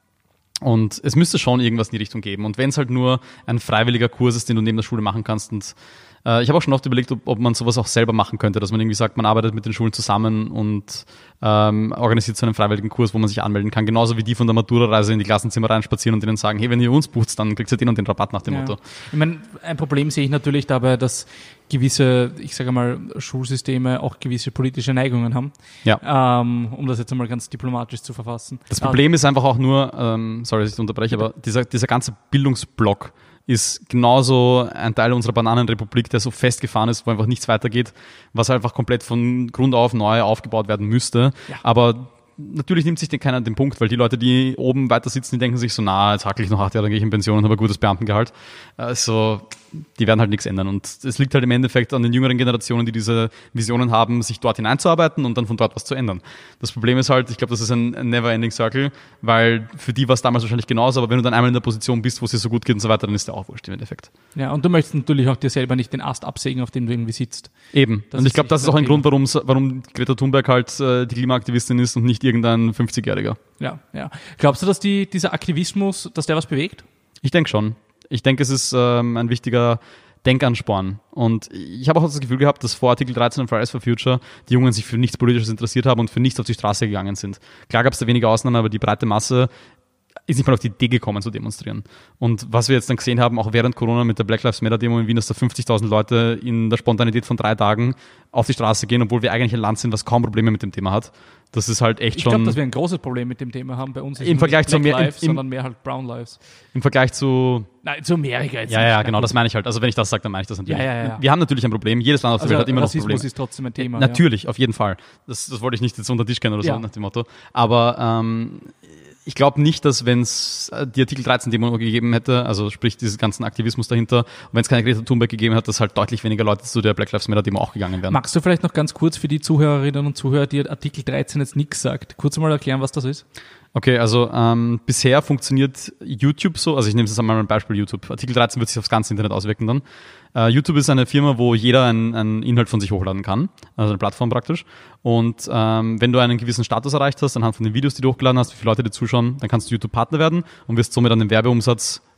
Und es müsste schon irgendwas in die Richtung geben. Und wenn es halt nur ein freiwilliger Kurs ist, den du neben der Schule machen kannst. Und äh, ich habe auch schon oft überlegt, ob, ob man sowas auch selber machen könnte, dass man irgendwie sagt, man arbeitet mit den Schulen zusammen und ähm, organisiert so einen freiwilligen Kurs, wo man sich anmelden kann. Genauso wie die von der Matura-Reise in die Klassenzimmer reinspazieren und denen sagen, hey, wenn ihr uns bucht, dann kriegt ihr den und den Rabatt nach dem ja. Motto. Ich meine, ein Problem sehe ich natürlich dabei, dass gewisse, ich sage mal, Schulsysteme auch gewisse politische Neigungen haben. Ja. Ähm, um das jetzt einmal ganz diplomatisch zu verfassen. Das Problem ist einfach auch nur, ähm, sorry, dass ich unterbreche, aber dieser, dieser ganze Bildungsblock ist genauso ein Teil unserer Bananenrepublik, der so festgefahren ist, wo einfach nichts weitergeht, was einfach komplett von Grund auf neu aufgebaut werden müsste. Ja. Aber natürlich nimmt sich den keiner den Punkt, weil die Leute, die oben weiter sitzen, die denken sich so, na, jetzt hackel ich noch acht Jahre, dann gehe ich in Pension und habe ein gutes Beamtengehalt. Also, die werden halt nichts ändern. Und es liegt halt im Endeffekt an den jüngeren Generationen, die diese Visionen haben, sich dort hineinzuarbeiten und dann von dort was zu ändern. Das Problem ist halt, ich glaube, das ist ein never-ending Circle, weil für die war es damals wahrscheinlich genauso, aber wenn du dann einmal in der Position bist, wo es dir so gut geht und so weiter, dann ist der auch wurscht im Endeffekt. Ja, und du möchtest natürlich auch dir selber nicht den Ast absägen, auf dem du irgendwie sitzt. Eben. Das und ich glaube, das ist auch ein Grund, warum, warum Greta Thunberg halt äh, die Klimaaktivistin ist und nicht irgendein fünfzigjähriger. Ja, ja. Glaubst du, dass die, dieser Aktivismus, dass der was bewegt? Ich denke schon. Ich denke, es ist ähm, ein wichtiger Denkansporn. Und ich habe auch das Gefühl gehabt, dass vor Artikel dreizehn und Fridays for Future die Jungen sich für nichts Politisches interessiert haben und für nichts auf die Straße gegangen sind. Klar gab es da wenige Ausnahmen, aber die breite Masse ist nicht mal auf die Idee gekommen zu demonstrieren. Und was wir jetzt dann gesehen haben, auch während Corona mit der Black Lives Matter Demo in Wien, dass da fünfzigtausend Leute in der Spontanität von drei Tagen auf die Straße gehen, obwohl wir eigentlich ein Land sind, was kaum Probleme mit dem Thema hat. Das ist halt echt ich schon... Ich glaube, dass wir ein großes Problem mit dem Thema haben. Bei uns ist im Vergleich zu mehr, Lives, im, sondern mehr halt Brown Lives. Im Vergleich zu... Nein, zu Amerika jetzt. Ja, nicht. ja, genau, das meine ich halt. Also wenn ich das sage, dann meine ich das natürlich. Ja, ja, ja. Wir haben natürlich ein Problem. Jedes Land auf der also Welt hat immer Rassismus noch Probleme. Rassismus ist trotzdem ein Thema. Natürlich, ja. auf jeden Fall. Das, das wollte ich nicht jetzt unter den Tisch kennen oder ja. so, nach dem Motto. Aber ähm, ich glaube nicht, dass wenn es die Artikel dreizehn Demo gegeben hätte, also sprich diesen ganzen Aktivismus dahinter, und wenn es keine Greta Thunberg gegeben hätte, dass halt deutlich weniger Leute zu der Black Lives Matter Demo auch gegangen wären. Magst du vielleicht noch ganz kurz für die Zuhörerinnen und Zuhörer, die Artikel dreizehn jetzt nichts sagt, kurz mal erklären, was das ist? Okay, also ähm, bisher funktioniert YouTube so, also ich nehme jetzt einmal ein Beispiel YouTube. Artikel dreizehn wird sich aufs ganze Internet auswirken dann. Uh, YouTube ist eine Firma, wo jeder einen, einen Inhalt von sich hochladen kann, also eine Plattform praktisch. Und ähm, wenn du einen gewissen Status erreicht hast, anhand von den Videos, die du hochgeladen hast, wie viele Leute dir zuschauen, dann kannst du YouTube-Partner werden und wirst somit an den Werbeumsatz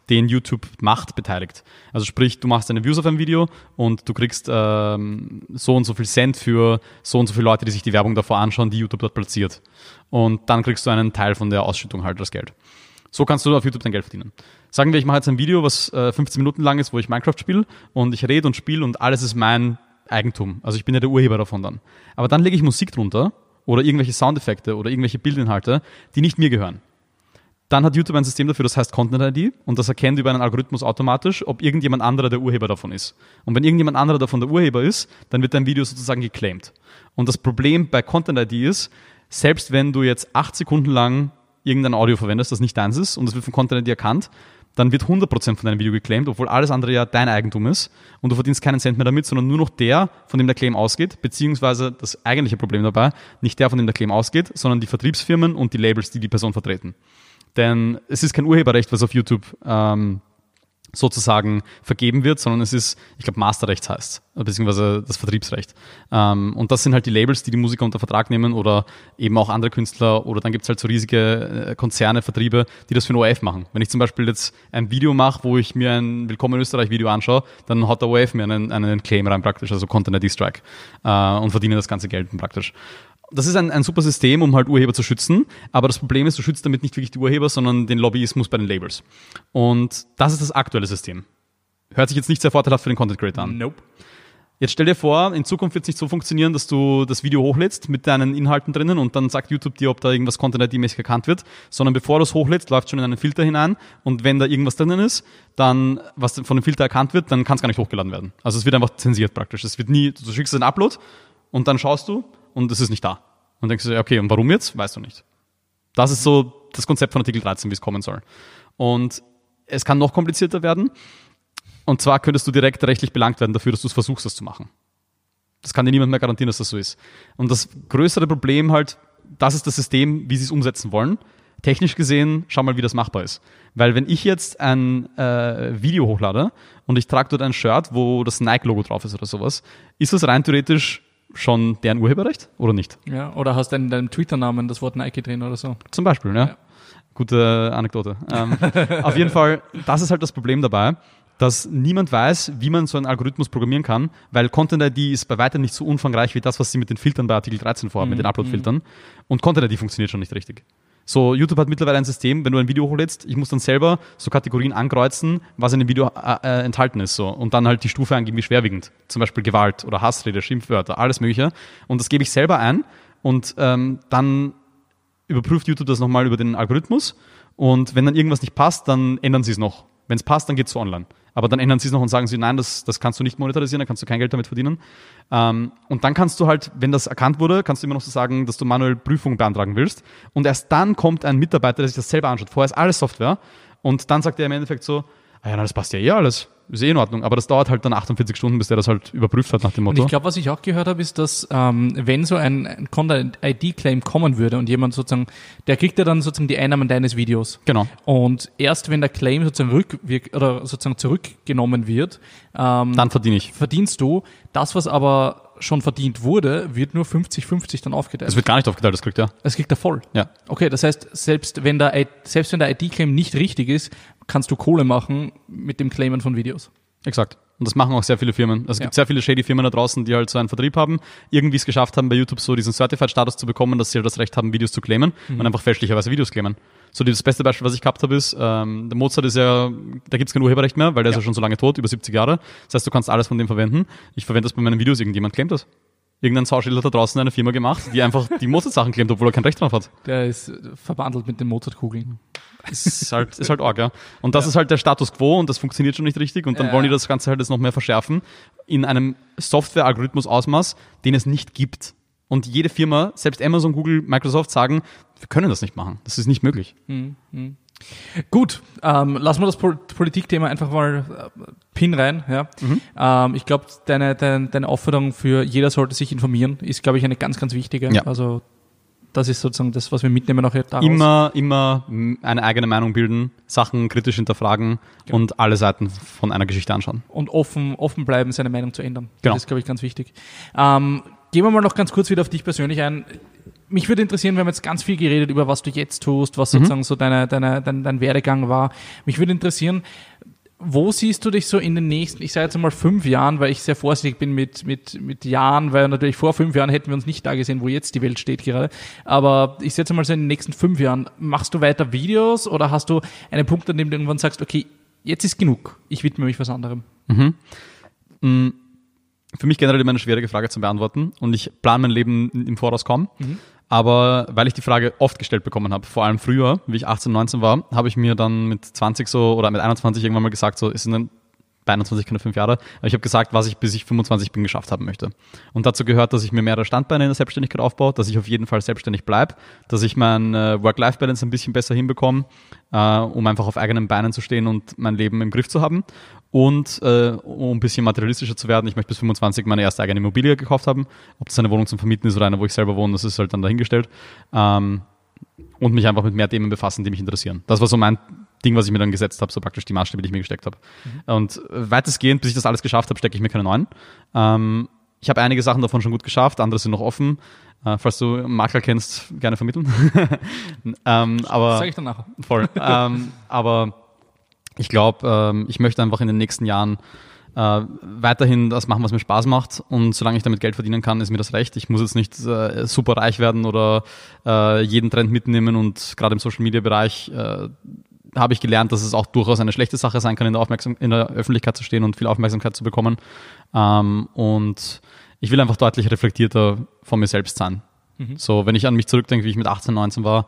den YouTube macht, beteiligt. Also sprich, du machst deine Views auf ein Video und du kriegst ähm, so und so viel Cent für so und so viele Leute, die sich die Werbung davor anschauen, die YouTube dort platziert. Und dann kriegst du einen Teil von der Ausschüttung halt, das Geld. So kannst du auf YouTube dein Geld verdienen. Sagen wir, ich mache jetzt ein Video, was äh, fünfzehn Minuten lang ist, wo ich Minecraft spiele und ich rede und spiele und alles ist mein Eigentum. Also ich bin ja der Urheber davon dann. Aber dann lege ich Musik drunter oder irgendwelche Soundeffekte oder irgendwelche Bildinhalte, die nicht mir gehören. Dann hat YouTube ein System dafür, das heißt Content I D und das erkennt über einen Algorithmus automatisch, ob irgendjemand anderer der Urheber davon ist. Und wenn irgendjemand anderer davon der Urheber ist, dann wird dein Video sozusagen geclaimed. Und das Problem bei Content I D ist, selbst wenn du jetzt acht Sekunden lang irgendein Audio verwendest, das nicht deins ist und das wird von Content I D erkannt, dann wird hundert Prozent von deinem Video geclaimed, obwohl alles andere ja dein Eigentum ist und du verdienst keinen Cent mehr damit, sondern nur noch der, von dem der Claim ausgeht, beziehungsweise das eigentliche Problem dabei, nicht der, von dem der Claim ausgeht, sondern die Vertriebsfirmen und die Labels, die die Person vertreten. Denn es ist kein Urheberrecht, was auf YouTube ähm, sozusagen vergeben wird, sondern es ist, ich glaube, Masterrecht heißt, beziehungsweise das Vertriebsrecht. Ähm, und das sind halt die Labels, die die Musiker unter Vertrag nehmen oder eben auch andere Künstler oder dann gibt es halt so riesige äh, Konzerne, Vertriebe, die das für den O R F machen. Wenn ich zum Beispiel jetzt ein Video mache, wo ich mir ein Willkommen in Österreich Video anschaue, dann hat der O R F mir einen, einen Claim rein praktisch, also Content I D Strike äh, und verdienen das ganze Geld praktisch. Das ist ein, ein super System, um halt Urheber zu schützen, aber das Problem ist, du schützt damit nicht wirklich die Urheber, sondern den Lobbyismus bei den Labels. Und das ist das aktuelle System. Hört sich jetzt nicht sehr vorteilhaft für den Content Creator an. Nope. Jetzt stell dir vor, in Zukunft wird es nicht so funktionieren, dass du das Video hochlädst mit deinen Inhalten drinnen und dann sagt YouTube dir, ob da irgendwas Content I D-mäßig erkannt wird, sondern bevor du es hochlädst, läuft schon in einen Filter hinein und wenn da irgendwas drinnen ist, dann, was von dem Filter erkannt wird, dann kann es gar nicht hochgeladen werden. Also es wird einfach zensiert praktisch. Es wird nie, du schickst einen Upload und dann schaust du und es ist nicht da. Und denkst du, okay, und warum jetzt? Weißt du nicht. Das ist so das Konzept von Artikel dreizehn, wie es kommen soll. Und es kann noch komplizierter werden. Und zwar könntest du direkt rechtlich belangt werden dafür, dass du es versuchst, das zu machen. Das kann dir niemand mehr garantieren, dass das so ist. Und das größere Problem halt, das ist das System, wie sie es umsetzen wollen. Technisch gesehen, schau mal, wie das machbar ist. Weil wenn ich jetzt ein äh, Video hochlade und ich trage dort ein Shirt, wo das Nike-Logo drauf ist oder sowas, ist das rein theoretisch schon deren Urheberrecht oder nicht? Ja, oder hast du in deinem Twitter-Namen das Wort Nike drin oder so? Zum Beispiel, ja. ja. Gute Anekdote. Ähm, auf jeden Fall, das ist halt das Problem dabei, dass niemand weiß, wie man so einen Algorithmus programmieren kann, weil Content I D ist bei weitem nicht so umfangreich wie das, was sie mit den Filtern bei Artikel dreizehn vorhaben, mhm. mit den Upload-Filtern. Und Content I D funktioniert schon nicht richtig. So, YouTube hat mittlerweile ein System, wenn du ein Video hochlädst, ich muss dann selber so Kategorien ankreuzen, was in dem Video äh, enthalten ist, so. Und dann halt die Stufe angeben, wie schwerwiegend. Zum Beispiel Gewalt oder Hassrede, Schimpfwörter, alles Mögliche. Und das gebe ich selber ein und ähm, dann überprüft YouTube das nochmal über den Algorithmus und wenn dann irgendwas nicht passt, dann ändern sie es noch. Wenn es passt, dann geht es so online. Aber dann ändern sie es noch und sagen sie, nein, das, das kannst du nicht monetarisieren, da kannst du kein Geld damit verdienen. Ähm, und dann kannst du halt, wenn das erkannt wurde, kannst du immer noch so sagen, dass du manuell Prüfungen beantragen willst. Und erst dann kommt ein Mitarbeiter, der sich das selber anschaut. Vorher ist alles Software. Und dann sagt er im Endeffekt so, ah ja, na, das passt ja eh alles. Ist eh in Ordnung. Aber das dauert halt dann achtundvierzig Stunden, bis der das halt überprüft hat nach dem Motto. Und ich glaube, was ich auch gehört habe, ist, dass ähm, wenn so ein, ein Content-I D-Claim kommen würde und jemand sozusagen, der kriegt ja dann sozusagen die Einnahmen deines Videos. Genau. Und erst wenn der Claim sozusagen rückwirk oder sozusagen zurückgenommen wird, ähm, dann verdiene ich. Verdienst du. Das, was aber schon verdient wurde, wird nur fünfzig fünfzig dann aufgeteilt. Es wird gar nicht aufgeteilt, das kriegt er. Das kriegt er voll. Ja. Okay, das heißt, selbst wenn der, selbst wenn der I D-Claim nicht richtig ist, kannst du Kohle machen mit dem Claimen von Videos. Exakt. Und das machen auch sehr viele Firmen. Also es ja. gibt sehr viele shady Firmen da draußen, die halt so einen Vertrieb haben, irgendwie es geschafft haben, bei YouTube so diesen Certified-Status zu bekommen, dass sie halt das Recht haben, Videos zu claimen mhm. und einfach fälschlicherweise Videos claimen. So das beste Beispiel, was ich gehabt habe, ist, ähm, der Mozart ist ja, da gibt es kein Urheberrecht mehr, weil der ja. ist ja schon so lange tot, über siebzig Jahre. Das heißt, du kannst alles von dem verwenden. Ich verwende das bei meinen Videos, irgendjemand claimt das. Irgendein Sauschädel hat da draußen eine Firma gemacht, die einfach die Mozart-Sachen claimt, obwohl er kein Recht drauf hat. Der ist verbandelt mit den Mozart-Kugeln. Ist halt, ist halt arg, ja. Und das ja. ist halt der Status quo und das funktioniert schon nicht richtig und dann ja. wollen die das Ganze halt jetzt noch mehr verschärfen in einem Software-Algorithmus-Ausmaß, den es nicht gibt. Und jede Firma, selbst Amazon, Google, Microsoft sagen, wir können das nicht machen. Das ist nicht möglich. Hm, hm. Gut, ähm, lassen wir das Pol- Politikthema einfach mal äh, Pin rein. Ja. Mhm. Ähm, ich glaube, deine, deine, deine Aufforderung für jeder sollte sich informieren, ist, glaube ich, eine ganz, ganz wichtige. Ja. Also das ist sozusagen das, was wir mitnehmen auch daraus. Immer, immer eine eigene Meinung bilden, Sachen kritisch hinterfragen genau. und alle Seiten von einer Geschichte anschauen. Und offen, offen bleiben, seine Meinung zu ändern. Genau. Das ist, glaube ich, ganz wichtig. Ähm, gehen wir mal noch ganz kurz wieder auf dich persönlich ein. mich würde interessieren, wir haben jetzt ganz viel geredet über, was du jetzt tust, was sozusagen mhm. so deine, deine, dein, dein Werdegang war. Mich würde interessieren, wo siehst du dich so in den nächsten, ich sage jetzt mal fünf Jahren, weil ich sehr vorsichtig bin mit, mit, mit Jahren, weil natürlich vor fünf Jahren hätten wir uns nicht da gesehen, wo jetzt die Welt steht gerade. Aber ich setze mal so in den nächsten fünf Jahren, machst du weiter Videos oder hast du einen Punkt, an dem du irgendwann sagst, okay, jetzt ist genug, ich widme mich was anderem? Mhm. Mhm. Für mich generell immer eine schwierige Frage zu beantworten und ich plane mein Leben im Voraus kaum. Mhm. Aber weil ich die Frage oft gestellt bekommen habe, vor allem früher, wie ich achtzehn, neunzehn war, habe ich mir dann mit zwanzig so oder mit einundzwanzig irgendwann mal gesagt, so, es sind dann bei einundzwanzig keine fünf Jahre, aber ich habe gesagt, was ich bis ich fünfundzwanzig bin geschafft haben möchte. Und dazu gehört, dass ich mir mehrere Standbeine in der Selbstständigkeit aufbaue, dass ich auf jeden Fall selbstständig bleibe, dass ich mein äh, Work-Life-Balance ein bisschen besser hinbekomme, äh, um einfach auf eigenen Beinen zu stehen und mein Leben im Griff zu haben. Und äh, um ein bisschen materialistischer zu werden, ich möchte bis fünfundzwanzig meine erste eigene Immobilie gekauft haben. Ob das eine Wohnung zum Vermieten ist oder eine, wo ich selber wohne, das ist halt dann dahingestellt. Ähm, und mich einfach mit mehr Themen befassen, die mich interessieren. Das war so mein Ding, was ich mir dann gesetzt habe, so praktisch die Maßstäbe, die ich mir gesteckt habe. Mhm. Und weitestgehend, bis ich das alles geschafft habe, stecke ich mir keine neuen. Ähm, ich habe einige Sachen davon schon gut geschafft, andere sind noch offen. Äh, falls du Makler kennst, gerne vermitteln. ähm, aber, das sage ich dann nachher. Voll. ähm, aber ich glaube, ähm, ich möchte einfach in den nächsten Jahren äh, weiterhin das machen, was mir Spaß macht. Und solange ich damit Geld verdienen kann, ist mir das recht. Ich muss jetzt nicht äh, super reich werden oder äh, jeden Trend mitnehmen. Und gerade im Social-Media-Bereich äh, habe ich gelernt, dass es auch durchaus eine schlechte Sache sein kann, in der, Aufmerksam- in der Öffentlichkeit zu stehen und viel Aufmerksamkeit zu bekommen. Ähm, und ich will einfach deutlich reflektierter von mir selbst sein. Mhm. So, wenn ich an mich zurückdenke, wie ich mit achtzehn, neunzehn war,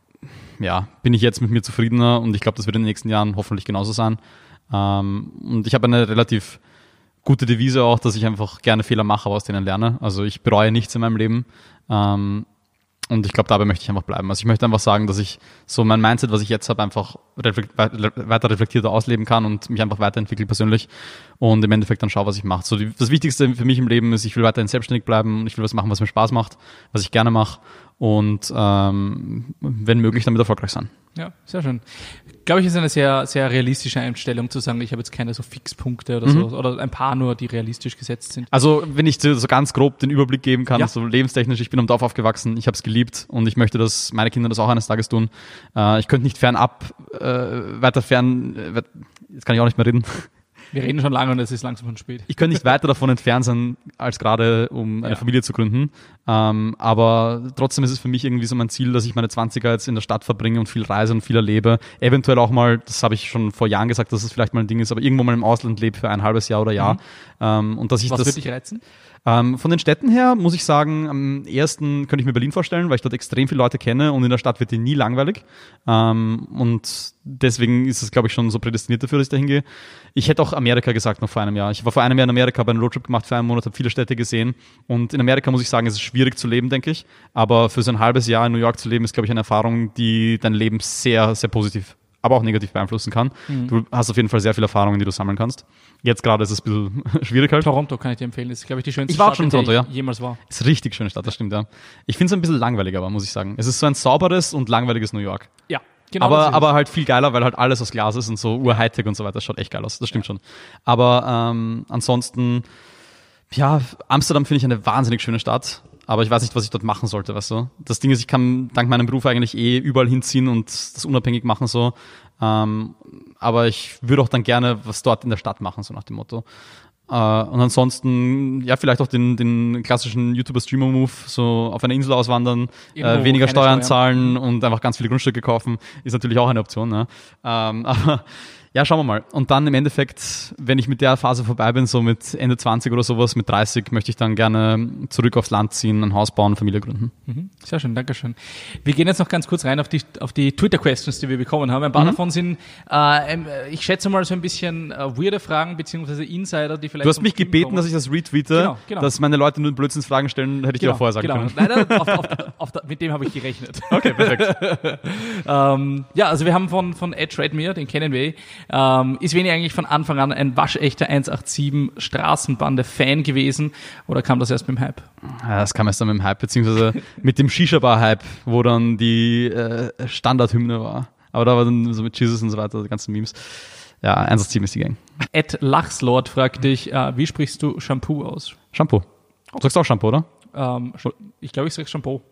ja, bin ich jetzt mit mir zufriedener und ich glaube, das wird in den nächsten Jahren hoffentlich genauso sein. Ähm, und ich habe eine relativ gute Devise auch, dass ich einfach gerne Fehler mache, aber aus denen lerne. Also ich bereue nichts in meinem Leben. Ähm, Und ich glaube, dabei möchte ich einfach bleiben. Also ich möchte einfach sagen, dass ich so mein Mindset, was ich jetzt habe, einfach reflekt- weiter reflektierter ausleben kann und mich einfach weiterentwickle persönlich und im Endeffekt dann schaue, was ich mache. So die, das Wichtigste für mich im Leben ist, ich will weiterhin selbstständig bleiben und ich will was machen, was mir Spaß macht, was ich gerne mache und ähm, wenn möglich damit erfolgreich sein. Ja, sehr schön. Glaube ich, ist eine sehr, sehr realistische Einstellung zu sagen, ich habe jetzt keine so Fixpunkte oder Mhm. so, oder ein paar nur, die realistisch gesetzt sind. Also wenn ich so so ganz grob den Überblick geben kann, Ja. so lebenstechnisch, ich bin am Dorf aufgewachsen, ich habe es geliebt und ich möchte, dass meine Kinder das auch eines Tages tun. Äh, ich könnte nicht fernab, äh, weiter fern, äh, jetzt kann ich auch nicht mehr reden. Wir reden schon lange und es ist langsam schon spät. Ich könnte nicht weiter davon entfernt sein, als gerade um eine Ja. Familie zu gründen. Ähm, aber trotzdem ist es für mich irgendwie so mein Ziel, dass ich meine zwanziger jetzt in der Stadt verbringe und viel reise und viel erlebe. Eventuell auch mal, das habe ich schon vor Jahren gesagt, dass es vielleicht mal ein Ding ist, aber irgendwo mal im Ausland lebe für ein halbes Jahr oder Jahr. Mhm. Ähm, und dass ich Was das würde dich reizen? Ähm, von den Städten her muss ich sagen, am ersten könnte ich mir Berlin vorstellen, weil ich dort extrem viele Leute kenne und in der Stadt wird die nie langweilig. Ähm, und deswegen ist es, glaube ich, schon so prädestiniert dafür, dass ich da hingehe. Ich hätte auch Amerika gesagt noch vor einem Jahr. Ich war vor einem Jahr in Amerika, habe einen Roadtrip gemacht für einen Monat, habe viele Städte gesehen. Und in Amerika muss ich sagen, es ist schwierig zu leben, denke ich. Aber für so ein halbes Jahr in New York zu leben, ist, glaube ich, eine Erfahrung, die dein Leben sehr, sehr positiv, aber auch negativ beeinflussen kann. Mhm. Du hast auf jeden Fall sehr viele Erfahrungen, die du sammeln kannst. Jetzt gerade ist es ein bisschen schwierig halt. Toronto kann ich dir empfehlen. Das ist, glaube ich, die schönste Ich war auch Stadt, schon in in der Toronto, ich jemals war. Ist eine richtig schöne Stadt, das stimmt, ja. Ich finde es ein bisschen langweilig, aber muss ich sagen. Es ist so ein sauberes und langweiliges New York. Ja, genau. aber das ist aber es. halt viel geiler, weil halt alles aus Glas ist und so ur-Hightech und so weiter. Das schaut echt geil aus, das stimmt schon. Aber ähm, ansonsten, ja, Amsterdam finde ich eine wahnsinnig schöne Stadt. Aber ich weiß nicht, was ich dort machen sollte, weißt du. Das Ding ist, ich kann dank meinem Beruf eigentlich eh überall hinziehen und das unabhängig machen, so. Ähm, aber ich würde auch dann gerne was dort in der Stadt machen, so nach dem Motto. Äh, und ansonsten, ja, vielleicht auch den, den klassischen YouTuber-Streamer-Move, so auf eine Insel auswandern, Irgendwo äh, weniger keine Steuern Steuern. zahlen und einfach ganz viele Grundstücke kaufen, ist natürlich auch eine Option, ne? Ähm, aber ja, schauen wir mal. Und dann im Endeffekt, wenn ich mit der Phase vorbei bin, so mit Ende zwanzig oder sowas, mit dreißig, möchte ich dann gerne zurück aufs Land ziehen, ein Haus bauen, Familie gründen. Mhm. Sehr schön, danke schön. Wir gehen jetzt noch ganz kurz rein auf die, auf die Twitter-Questions, die wir bekommen haben. Ein paar Mhm. davon sind, äh, ich schätze mal so ein bisschen äh, weirde Fragen, beziehungsweise Insider, die vielleicht... Du hast vom mich Team gebeten, kommen. dass ich das retweete, Genau, genau. dass meine Leute nur Blödsinnsfragen stellen, hätte ich dir auch vorher sagen genau. können. Leider, auf, auf, auf, auf, mit dem habe ich gerechnet. Okay, perfekt. ähm, ja, also wir haben von, von Edge Redmere, den kennen wir, ähm, ist Veni eigentlich von Anfang an ein waschechter eins acht sieben Straßenbande-Fan gewesen oder kam das erst mit dem Hype? Ja, das kam erst dann mit dem Hype, beziehungsweise mit dem Shisha-Bar-Hype, wo dann die äh, Standardhymne war. Aber da war dann so mit Jesus und so weiter, die ganzen Memes. Ja, eins acht sieben ist die Gang. Ed Lachslord fragt dich, äh, wie sprichst du Shampoo aus? Shampoo. Du sagst auch Shampoo, oder? Ähm, ich glaube, ich sage Shampoo.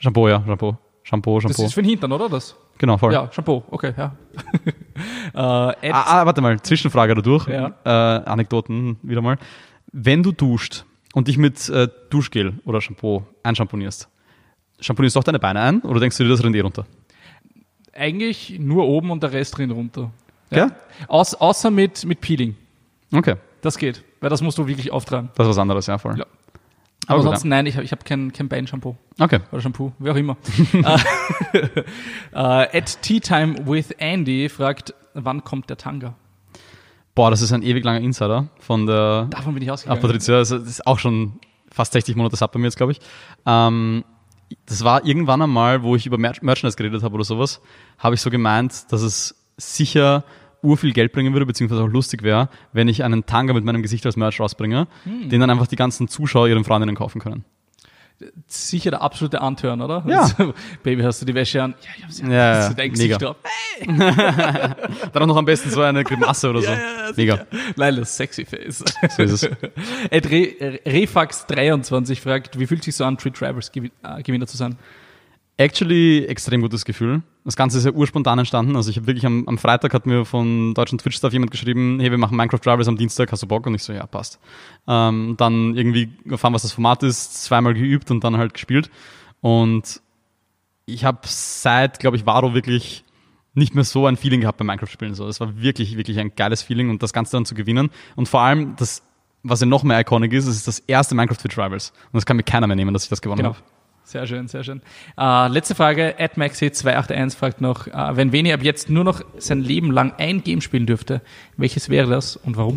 Shampoo, ja, Shampoo. Shampoo, Shampoo. Das ist für den Hintern, oder? Das? Genau, voll. Ja, Shampoo, okay, ja. äh, ah, ah, warte mal, Zwischenfrage dadurch. Ja. Äh, Anekdoten wieder mal. Wenn du duscht und dich mit äh, Duschgel oder Shampoo einshampoonierst, shampoonierst du auch deine Beine ein oder denkst du dir, das rennt eh runter? Eigentlich nur oben und der Rest rennt runter. Ja? Ja? Aus, außer mit, mit Peeling. Okay. Das geht, weil das musst du wirklich auftragen. Das ist was anderes, ja, voll. Ja. Aber Aber gut, ansonsten, nein, ich habe ich hab kein, kein Beinshampoo. Okay. Oder Shampoo, wie auch immer. uh, at Tea Time with Andy fragt, wann kommt der Tanga? Boah, das ist ein ewig langer Insider von der Davon bin ich ah, ausgegangen. Patricia. Also das ist auch schon fast sechzig Monate Sub bei mir jetzt, glaube ich. Ähm, das war irgendwann einmal, wo ich über Mer- Merchandise geredet habe oder sowas, habe ich so gemeint, dass es sicher urviel Geld bringen würde, beziehungsweise auch lustig wäre, wenn ich einen Tanga mit meinem Gesicht als Merch rausbringe, hm. den dann einfach die ganzen Zuschauer ihren Freundinnen kaufen können. Sicher der absolute Anturn, oder? Ja. Also, Baby, hast du die Wäsche an? Ja, ich hab's ja. Ja, Das ist dein Gesicht mega. drauf. Hey. Dann auch noch am besten so eine Grimasse oder so. Ja, ja, mega. Nein, das sexy Face. So ist es. Ed Re- Refax dreiundzwanzig fragt, wie fühlt sich so an, Treat Rivals Gewin- äh, Gewinner zu sein? Actually, extrem gutes Gefühl. Das Ganze ist ja urspontan entstanden. Also ich habe wirklich am, am Freitag hat mir von deutschen Twitch-Staff jemand geschrieben, hey, wir machen Minecraft Rivals am Dienstag, hast du Bock? Und ich so, ja, passt. Ähm, dann irgendwie erfahren, was das Format ist, zweimal geübt und dann halt gespielt. Und ich habe seit, glaube ich, Varo wirklich nicht mehr so ein Feeling gehabt beim Minecraft-Spielen. So, das war wirklich, wirklich ein geiles Feeling und das Ganze dann zu gewinnen. Und vor allem, das, was ja noch mehr iconic ist, es ist das erste Minecraft Twitch Rivals. Und das kann mir keiner mehr nehmen, dass ich das gewonnen Genau. habe. Sehr schön, sehr schön. Äh, letzte Frage, at maxi zwei acht eins fragt noch, äh, wenn Veni ab jetzt nur noch sein Leben lang ein Game spielen dürfte, welches wäre das und warum?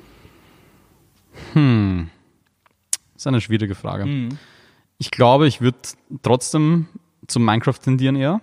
Hm. Das ist eine schwierige Frage. Mhm. Ich glaube, ich würde trotzdem zum Minecraft tendieren eher,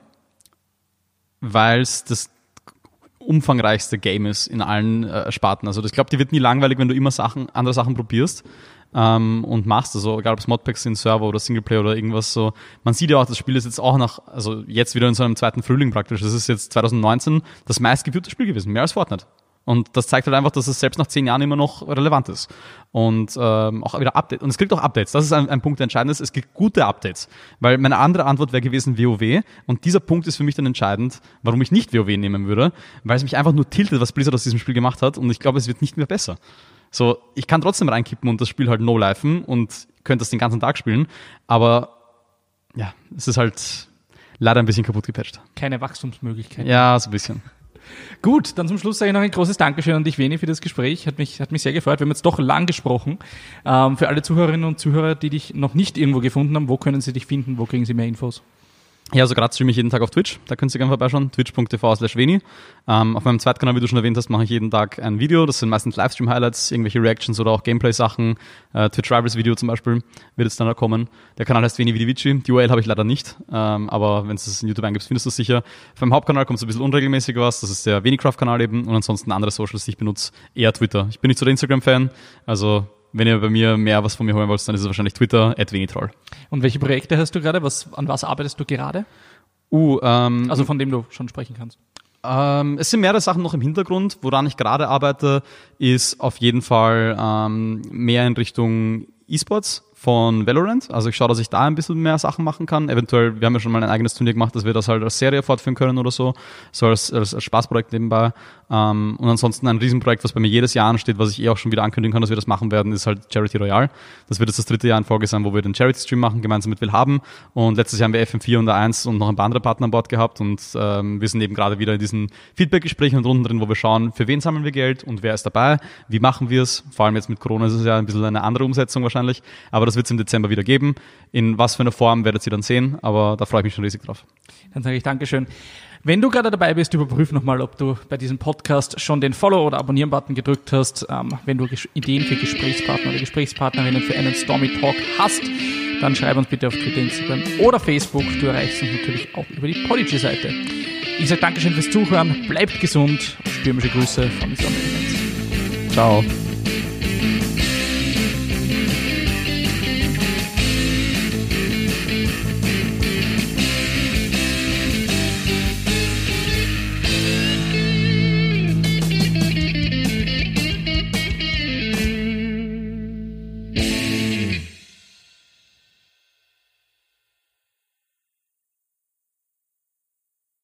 weil es das umfangreichste Game ist in allen äh, Sparten. Also ich glaube, die wird nie langweilig, wenn du immer Sachen, andere Sachen probierst ähm, und machst. Also egal, ob es Modpacks sind, Server oder Singleplayer oder irgendwas so. Man sieht ja auch, das Spiel ist jetzt auch nach, also jetzt wieder in so einem zweiten Frühling praktisch. Das ist jetzt zwanzig neunzehn das meistgeviewte Spiel gewesen, mehr als Fortnite. Und das zeigt halt einfach, dass es selbst nach zehn Jahren immer noch relevant ist. Und ähm, auch wieder Updates. Und es kriegt auch Updates. Das ist ein, ein Punkt, der entscheidend ist. Es gibt gute Updates. Weil meine andere Antwort wäre gewesen WoW. Und dieser Punkt ist für mich dann entscheidend, warum ich nicht WoW nehmen würde. Weil es mich einfach nur tiltet, was Blizzard aus diesem Spiel gemacht hat. Und ich glaube, es wird nicht mehr besser. So, ich kann trotzdem reinkippen und das Spiel halt no-lifen und könnte das den ganzen Tag spielen. Aber ja, es ist halt leider ein bisschen kaputt gepatcht. Keine Wachstumsmöglichkeiten. Ja, so ein bisschen. Gut, dann zum Schluss sage ich noch ein großes Dankeschön an dich, Veni, für das Gespräch. Hat mich, hat mich sehr gefreut. Wir haben jetzt doch lang gesprochen. Ähm, für alle Zuhörerinnen und Zuhörer, die dich noch nicht irgendwo gefunden haben, wo können sie dich finden? Wo kriegen sie mehr Infos? Ja, also gerade streame ich jeden Tag auf Twitch, da könnt ihr gerne vorbeischauen, twitch punkt t v slash veni. Ähm, auf meinem Zweitkanal, wie du schon erwähnt hast, mache ich jeden Tag ein Video, das sind meistens Livestream-Highlights, irgendwelche Reactions oder auch Gameplay-Sachen, äh, Twitch-Rivals-Video zum Beispiel wird jetzt dann da kommen. Der Kanal heißt Veni Vidi Vici, die U R L habe ich leider nicht, ähm, aber wenn du es in YouTube eingibst, findest du es sicher. Auf meinem Hauptkanal kommt so ein bisschen unregelmäßig was, das ist der Venicraft-Kanal eben und ansonsten andere Socials, die ich benutze, eher Twitter. Ich bin nicht so der Instagram-Fan, also wenn ihr bei mir mehr was von mir holen wollt, dann ist es wahrscheinlich Twitter, at Venitroll. Und welche Projekte hast du gerade? Was, an was arbeitest du gerade? Uh, ähm, Also von dem du schon sprechen kannst. Ähm, es sind mehrere Sachen noch im Hintergrund. Woran ich gerade arbeite, ist auf jeden Fall ähm, mehr in Richtung E-Sports von Valorant. Also ich schaue, dass ich da ein bisschen mehr Sachen machen kann. Eventuell, wir haben ja schon mal ein eigenes Turnier gemacht, dass wir das halt als Serie fortführen können oder so. So als, als, als Spaßprojekt nebenbei. Ähm, und ansonsten ein Riesenprojekt, was bei mir jedes Jahr ansteht, was ich eh auch schon wieder ankündigen kann, dass wir das machen werden, ist halt Charity Royale. Das wird jetzt das dritte Jahr in Folge sein, wo wir den Charity-Stream machen, gemeinsam mit Willhaben. Und letztes Jahr haben wir F M vier und A eins und noch ein paar andere Partner an Bord gehabt. Und ähm, wir sind eben gerade wieder in diesen Feedback-Gesprächen und Runden drin, wo wir schauen, für wen sammeln wir Geld und wer ist dabei, wie machen wir es. Vor allem jetzt mit Corona ist es ja ein bisschen eine andere Umsetzung wahrscheinlich. Aber das wird es im Dezember wieder geben. In was für einer Form werdet ihr dann sehen, aber da freue ich mich schon riesig drauf. Dann sage ich Dankeschön. Wenn du gerade dabei bist, überprüf nochmal, ob du bei diesem Podcast schon den Follow- oder Abonnieren-Button gedrückt hast. Ähm, wenn du Ges- Ideen für Gesprächspartner oder Gesprächspartnerinnen für einen Stormy Talk hast, dann schreib uns bitte auf Twitter, Instagram oder Facebook. Du erreichst uns natürlich auch über die Podigy-Seite. Ich sage Dankeschön fürs Zuhören, bleibt gesund, stürmische Grüße von den Stormy Fans. Ciao.